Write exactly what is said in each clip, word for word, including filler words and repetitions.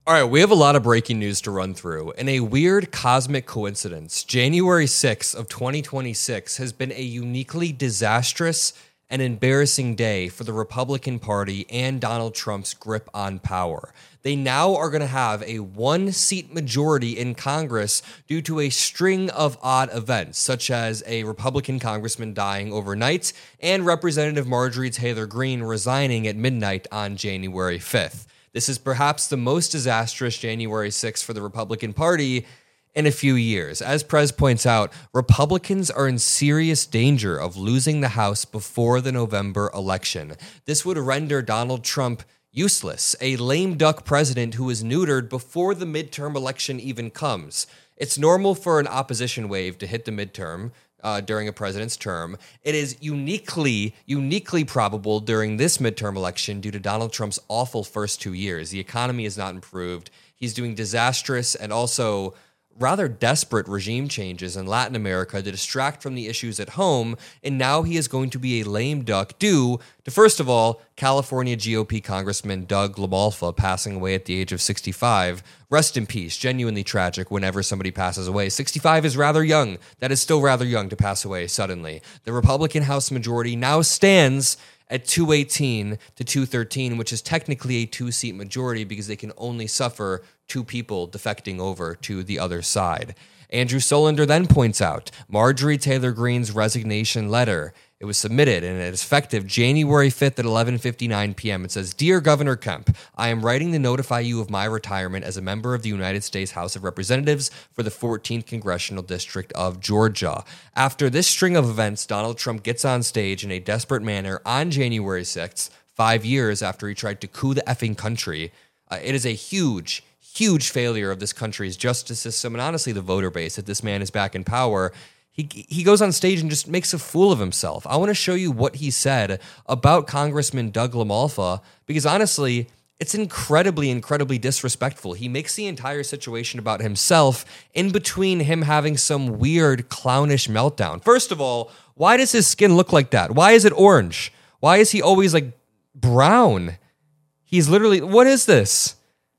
All right, we have a lot of breaking news to run through. In a weird cosmic coincidence, January sixth of twenty twenty-six has been a uniquely disastrous and embarrassing day for the Republican Party and Donald Trump's grip on power. They now are going to have a one-seat majority in Congress due to a string of odd events, such as a Republican congressman dying overnight and Representative Marjorie Taylor Greene resigning at midnight on January fifth. This is perhaps the most disastrous January sixth for the Republican Party in a few years. As Prez points out, Republicans are in serious danger of losing the House before the November election. This would render Donald Trump useless, a lame duck president who is neutered before the midterm election even comes. It's normal for an opposition wave to hit the midterm Uh, during a president's term. It is uniquely, uniquely probable during this midterm election due to Donald Trump's awful first two years. The economy has not improved. He's doing disastrous and also rather desperate regime changes in Latin America to distract from the issues at home, and now he is going to be a lame duck due to, first of all, California G O P Congressman Doug LaMalfa passing away at the age of sixty-five. Rest in peace. Genuinely tragic whenever somebody passes away. sixty-five is rather young. That is still rather young to pass away suddenly. The Republican House majority now stands at two eighteen to two thirteen, which is technically a two-seat majority because they can only suffer two people defecting over to the other side. Andrew Solander then points out Marjorie Taylor Greene's resignation letter. It was submitted and it is effective January fifth at eleven fifty-nine p.m. It says, "Dear Governor Kemp, I am writing to notify you of my retirement as a member of the United States House of Representatives for the fourteenth Congressional District of Georgia." After this string of events, Donald Trump gets on stage in a desperate manner on January sixth, five years after he tried to coup the effing country. Uh, it is a huge, huge failure of this country's justice system and honestly the voter base that this man is back in power. He he goes on stage and just makes a fool of himself. I want to show you what he said about Congressman Doug LaMalfa because honestly, it's incredibly, incredibly disrespectful. He makes the entire situation about himself in between him having some weird clownish meltdown. First of all, why does his skin look like that? Why is it orange? Why is he always like brown? He's literally, what is this?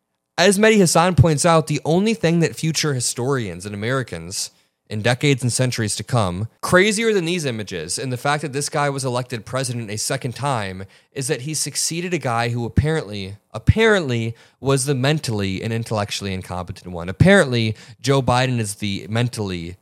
As Mehdi Hasan points out, the only thing that future historians and Americans in decades and centuries to come, crazier than these images and the fact that this guy was elected president a second time, is that he succeeded a guy who apparently, apparently was the mentally and intellectually incompetent one. Apparently, Joe Biden is the mentally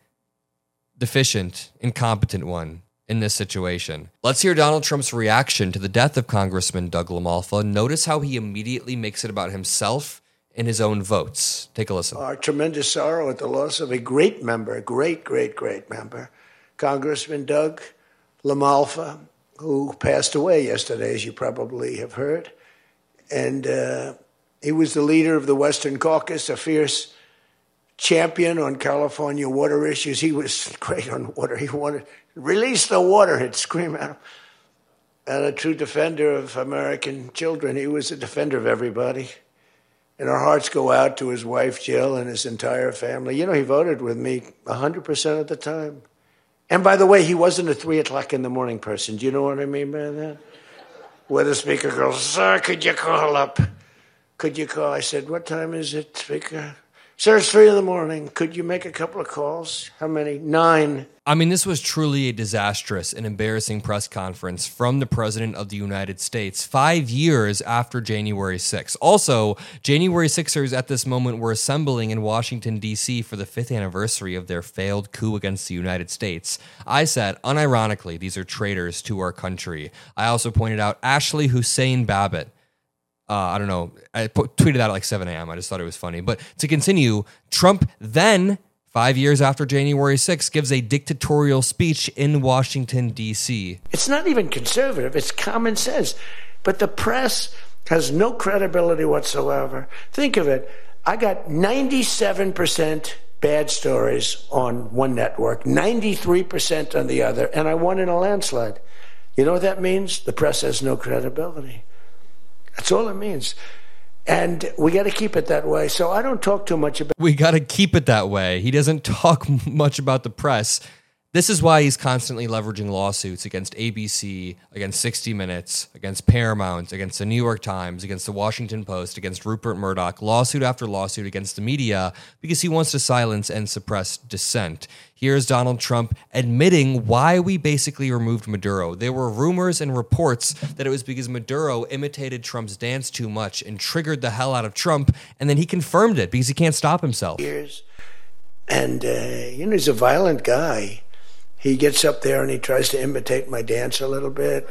deficient, incompetent one in this situation. Let's hear Donald Trump's reaction to the death of Congressman Doug LaMalfa. Notice how he immediately makes it about himself in his own votes. Take a listen. Our tremendous sorrow at the loss of a great member, a great, great, great member, Congressman Doug LaMalfa, who passed away yesterday, as you probably have heard. And uh, he was the leader of the Western Caucus, a fierce champion on California water issues. He was great on water. He wanted, release the water, he'd scream at him. And a true defender of American children. He was a defender of everybody. And our hearts go out to his wife, Jill, and his entire family. You know, he voted with me one hundred percent of the time. And by the way, he wasn't a three o'clock in the morning person. Do you know what I mean by that? Where the speaker goes, "Sir, could you call up? Could you call?" I said, "What time is it, Speaker?" "Sir, it's three in the morning. Could you make a couple of calls?" "How many?" "Nine." I mean, this was truly a disastrous and embarrassing press conference from the President of the United States five years after January sixth. Also, January sixers at this moment were assembling in Washington, D C for the fifth anniversary of their failed coup against the United States. I said, unironically, these are traitors to our country. I also pointed out Ashley Hussein Babbitt. Uh, I don't know. I put, tweeted that at like seven a.m. I just thought it was funny. But to continue, Trump then, five years after January sixth, gives a dictatorial speech in Washington, D C. It's not even conservative. It's common sense. But the press has no credibility whatsoever. Think of it. I got ninety-seven percent bad stories on one network, ninety-three percent on the other, and I won in a landslide. You know what that means? The press has no credibility. That's all it means. And we got to keep it that way. So I don't talk too much about... We got to keep it that way. He doesn't talk much about the press. This is why he's constantly leveraging lawsuits against A B C, against sixty minutes, against Paramount, against the New York Times, against the Washington Post, against Rupert Murdoch, lawsuit after lawsuit against the media, because he wants to silence and suppress dissent. Here's Donald Trump admitting why we basically removed Maduro. There were rumors and reports that it was because Maduro imitated Trump's dance too much and triggered the hell out of Trump, and then he confirmed it because he can't stop himself. Years. And, uh, you know, he's a violent guy. He gets up there and he tries to imitate my dance a little bit.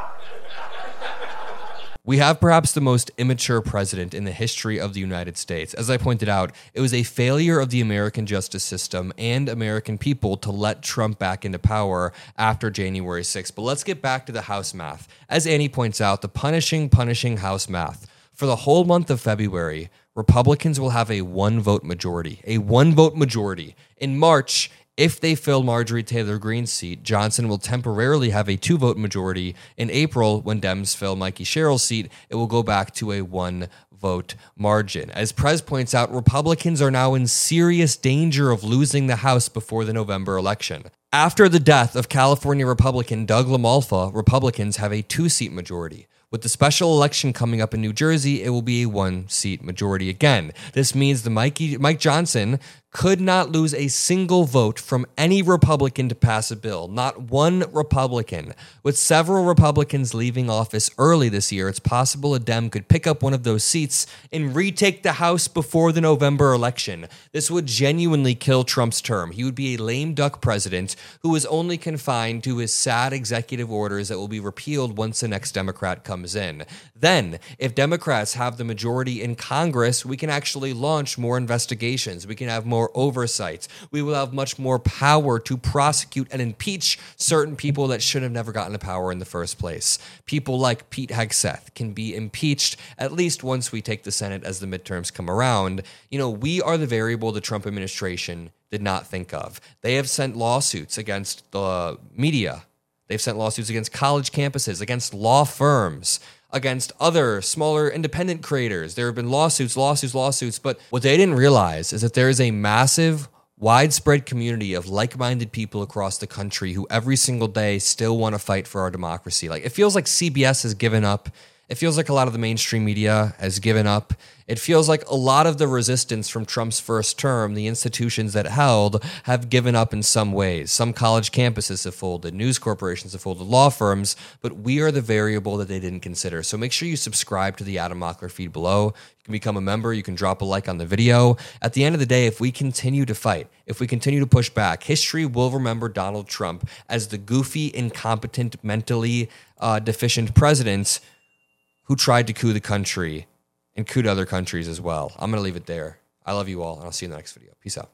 We have perhaps the most immature president in the history of the United States. As I pointed out, it was a failure of the American justice system and American people to let Trump back into power after January sixth. But let's get back to the House math. As Annie points out, the punishing, punishing House math. For the whole month of February, Republicans will have a one-vote majority. A one-vote majority. In March, if they fill Marjorie Taylor Greene's seat, Johnson will temporarily have a two-vote majority. In April, when Dems fill Mikey Sherrill's seat, it will go back to a one-vote margin. As Prez points out, Republicans are now in serious danger of losing the House before the November election. After the death of California Republican Doug LaMalfa, Republicans have a two-seat majority. With the special election coming up in New Jersey, it will be a one-seat majority again. This means the Mikey, Mike Johnson could not lose a single vote from any Republican to pass a bill. Not one Republican. With several Republicans leaving office early this year, it's possible a Dem could pick up one of those seats and retake the House before the November election. This would genuinely kill Trump's term. He would be a lame duck president who is only confined to his sad executive orders that will be repealed once the next Democrat comes in. Then, if Democrats have the majority in Congress, we can actually launch more investigations. We can have more oversight. We will have much more power to prosecute and impeach certain people that should have never gotten to power in the first place. People like Pete Hegseth can be impeached at least once we take the Senate as the midterms come around. You know, we are the variable the Trump administration did not think of. They have sent lawsuits against the media. They've sent lawsuits against college campuses, against law firms, against other smaller independent creators. There have been lawsuits, lawsuits, lawsuits. But what they didn't realize is that there is a massive, widespread community of like-minded people across the country who every single day still want to fight for our democracy. Like, it feels like C B S has given up. It feels like a lot of the mainstream media has given up. It feels like a lot of the resistance from Trump's first term, the institutions that held, have given up in some ways. Some college campuses have folded, news corporations have folded, law firms, but we are the variable that they didn't consider. So make sure you subscribe to the Adam Mockler feed below. You can become a member. You can drop a like on the video. At the end of the day, if we continue to fight, if we continue to push back, history will remember Donald Trump as the goofy, incompetent, mentally uh, deficient president who tried to coup the country and coup to other countries as well. I'm going to leave it there. I love you all, and I'll see you in the next video. Peace out.